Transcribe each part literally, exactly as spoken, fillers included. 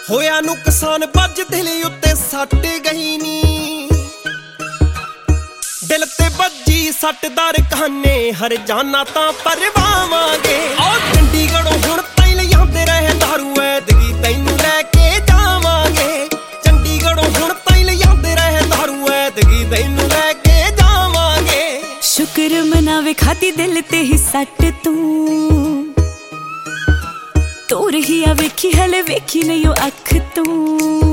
ਹੋਇਆ ਨੁਕਸਾਨ ਵੱਜ ਦਿਲ ਉੱਤੇ ਸੱਟ ਗਈ ਨੀ, ਦਿਲ ਤੇ ਵੱਜੀ ਸੱਟਦਾਰ ਕਹਾਨੇ ਹਰ ਜਾਨਾ ਤਾਂ ਪਰਵਾਵਾਂਗੇ। ਓ ਚੰਡੀਗੜ੍ਹੋਂ ਹੁਣ ਤਾਈਂ ਲਿਆਉਂਦੇ ਰਹੇ ਦਾਰੂ, ਐਤਕੀ ਤੈਨੂੰ ਲੈ ਕੇ ਜਾਵਾਂਗੇ। ਚੰਡੀਗੜ੍ਹੋਂ ਹੁਣ ਤਾਈਂ ਲਿਆਉਂਦੇ ਰਹੇ ਦਾਰੂ, ਐਤਕੀ ਤੈਨੂੰ ਲੈ ਕੇ ਜਾਵਾਂਗੇ। ਸ਼ੁਕਰ ਮਨਾਵੇ ਖਾਦੀ ਦਿਲ ਤੇ ਹੀ ਸੱਟ ਤੂੰ, ਤੋਰ ਹੀ ਆ ਵੇਖੀ ਹਲੇ ਵੇਖੀ ਨਹੀਂ ਉਹ ਅੱਖ ਤੂੰ।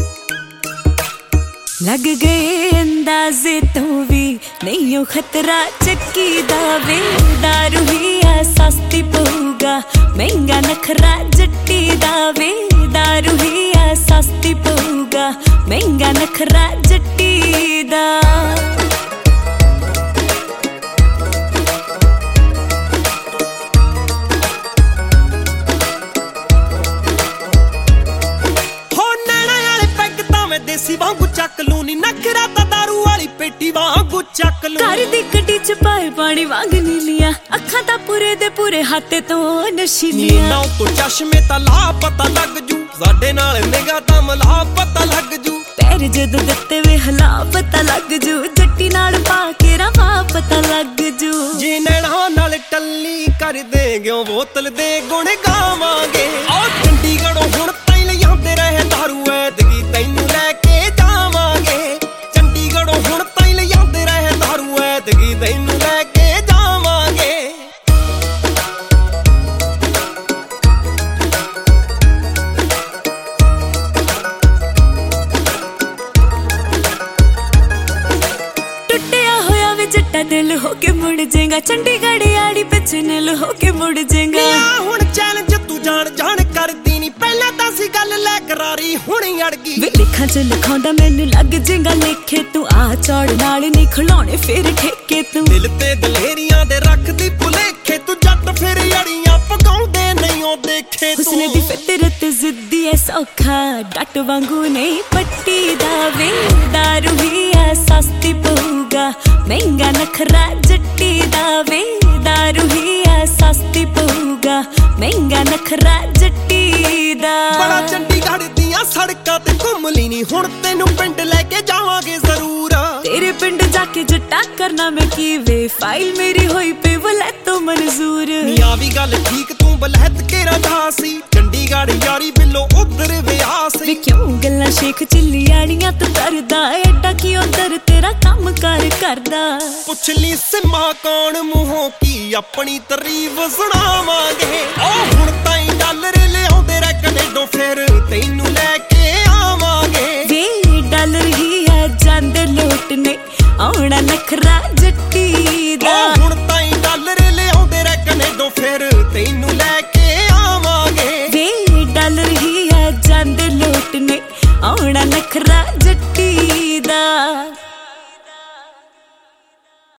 ਲੱਗ ਗਏ ਅੰਦਾਜ਼ੇ ਤੋਂ ਵੀ ਨਹੀਂ ਉਹ ਖਤਰਾ ਚੱਕੀ ਦਾ ਵੇ, ਦਾਰੂ ਹੀ ਆ ਸਸਤੀ ਪਊਗਾ ਮਹਿੰਗਾ ਨਖਰਾ ਜੱਟੀ ਦਾ ਵੇ, ਦਾਰੂ ਹੀ ਆ ਸਸਤੀ ਪਊਗਾ ਮਹਿੰਗਾ ਨਖਰਾ ਜੱਟੀ ਦਾ। ਦੇਸੀ ਵਾਂਗੂ ਚੱਕ ਲੂ ਨੀ ਨਖਰਾ ਤਾਂ ਦਾਰੂ ਵਾਲੀ ਪੇਟੀ ਵਾਂਗੂ ਚੱਕ ਲੂ। ਘਰ ਦੀ ਗੱਡੀ ਚ ਪਾਏ ਪਾਣੀ ਵਾਂਗ ਨੀਲੀਆਂ ਅੱਖਾਂ ਤਾਂ ਪੂਰੇ ਦੇ ਪੂਰੇ ਹੱਥ ਤੋਂ ਨਸ਼ੀਲੀਆਂ। ਨਾ ਤੋਂ ਚਸ਼ਮੇ ਤਾਂ ਲਾ ਪਤਾ ਲੱਗ ਜੂ, ਸਾਡੇ ਨਾਲ ਨਿਗਾਹ ਤਾਂ ਮਲਾ ਪਤਾ ਲੱਗ ਜੂ। ਪੈਰ ਜਦੋਂ ਦਿੱਤੇ ਵੇ ਹਲਾ ਪਤਾ ਲੱਗ ਜੂ, ਜੱਟੀ ਨਾਲ ਪਾ ਕੇ ਰਵਾ ਪਤਾ ਲੱਗ ਜੂ। ਜੇ ਨੈਣਾ ਨਾਲ ਟੱਲੀ ਕਰ ਦੇਂਗੇ ਬੋਤਲ ਦੇ ਗੁਣ ਗਾਵਾਂਗੇ। ਓ ਚੰਡੀਗੜ੍ਹੋਂ ਹੁਣ ਤਾਈਂ ਲਿਆਉਂਦੇ ਰਹੇ ਦਾਰੂ, ਐਤਕੀ ਤੈਨੂੰ ਲੈ ਕੇ ਜਾਵਾਂਗੇ। ਚੰਡੀਗੜ੍ਹੋਂ ਹੁਣ ਤਾਈਂ ਲਿਆਉਂਦੇ ਰਹੇ ਦਾਰੂ, ਐਤਕੀ ਤੈਨੂੰ ਲੈ ਕੇ ਜਾਵਾਂਗੇ। ਟੁੱਟਿਆ ਹੋਇਆ ਵੇ ਜੱਟਾ ਦਿਲ ਹੋ ਕੇ ਮੁੜ ਜਾਏਗਾ, ਚੰਡੀਗੜ੍ਹ ਆੜੀ ਪਿੱਛੇ ਨਿਲ ਹੋ ਕੇ ਮੁੜ ਜਾਏਗਾ। ਹੁਣ ਚੈਲੰਜ ਤੂੰ ਜਾਣ ਜਾਣ ਕਰਦੀ ਨੀ, ਪਹਿਲਾਂ ਤਾਂ ਸੀ ਗੱਲ ਲੈ ਕਰਾਰੀ ਹੁਣ ਅੜ ਗਈ। ਵੇ ਲਿਖਾਂ ਚ ਲਿਖਾਉਂਦਾ ਮੈਨੂੰ ਲੱਗ ਜਾਏਗਾ ਲੇਖੇ, ਤੂੰ ਆ ਚੌੜ ਨਾਲ ਨਹੀਂ ਖਿਲਾਉਣੇ ਫਿਰ ਠੇਕੇ ਤੂੰ। ਦਿਲ ਤੇ ਦਲੇਰੀਆਂ ਦੇ ਰੱਖਦੀ ਭੁਲੇਖੇ, ਤੂੰ ਜੱਟ ਫਿਰ ਅੜੀਆਂ ਪਕਾਉਂਦੇ ਨਹੀਂ ਉਹ ਦੇਖੇ ਤੂੰ। ਹੁਸਨ ਦੀ ਫਿਤਰਤ ਜ਼ਿੱਦੀ ਐ ਸੌਖਾ ਡੱਟ ਵਾਂਗੂ ਨਹੀਂ ਪੱਟੀ ਦਾ ਵੇ, ਦਾਰੂ ਹੀ ਆ ਸਸਤੀ ਪਊਗਾ ਮਹਿੰਗਾ ਨਖਰਾ ਜੱਟੀ ਦਾ ਵੇ, ਦਾਰੂ ਹੀ ਆ ਸਸਤੀ ਪਊਗਾ ਮਹਿੰਗਾ ਨਖਰਾ ਜੱਟੀ ਦਾ। ਬੜਾ ਚੰਡੀਗੜ੍ਹ ਦੀਆਂ ਸੜਕਾਂ ਤੇ ਘੁੰਮ ਲਈ ਨੀ, ਹੁਣ ਤੈਨੂੰ ਪਿੰਡ ਲੈ ਕੇ ਜਾਵਾਂਗੇ ਜ਼ਰੂਰ। ਤੇਰੇ ਪਿੰਡ ਜਾ ਕੇ ਜੱਟਾ ਕਰਨਾ ਮੈਂ ਕੀ ਵੇ, ਫਾਈਲ ਮੇਰੀ ਹੋਈ ਪਈ ਵਲੈਤ ਤੋਂ ਮਨਜ਼ੂਰ। ਨੀ ਆ ਵੀ ਗੱਲ ਠੀਕ ਤੂੰ ਬਲਹਿਤ ਕੇ ਰਾਜਾ ਸੀ, ਚੰਡੀਗੜ੍ਹ ਯਾਰੀ ਬਿੱਲੋ ਉਧਰ ਵਿਆਹ ਸੀ। ਵੇ ਕਿਉਂ ਗੱਲਾਂ ਸ਼ੇਖ ਚਿੱਲੀਆੜੀਆਂ ਤੂੰ ਕਰਦਾ, ਐਡਾ ਕੀ ਉਧਰ ਤੇਰਾ ਕੰਮ ਕਾਰ ਕਰਦਾ। ਪੁੱਛ ਲਈ ਸਿਮਾ ਕੌਣ ਮੂੰਹੋਂ ਕੀ ਆਪਣੀ ਤਾਰੀਫ ਸੁਣਾਵਾਂਗੇ। ਓ ਹੁਣ ਤਾਈਂ ਡਾਲਰ ਲਿਆਉਂਦੇ ਰਹਿ ਕਨੇਡੋਂ ਫਿਰ ਤੈਨੂੰ ਲੈ ਕੇ ਆਵਾਂਗੇ। ਵੇ ਡਾਲਰ ਹੀ ਆ ਜਾਂਦੇ ਲੋਟ ਨੇ ਆਉਣਾ ਨਖਰਾ ਜੱਟ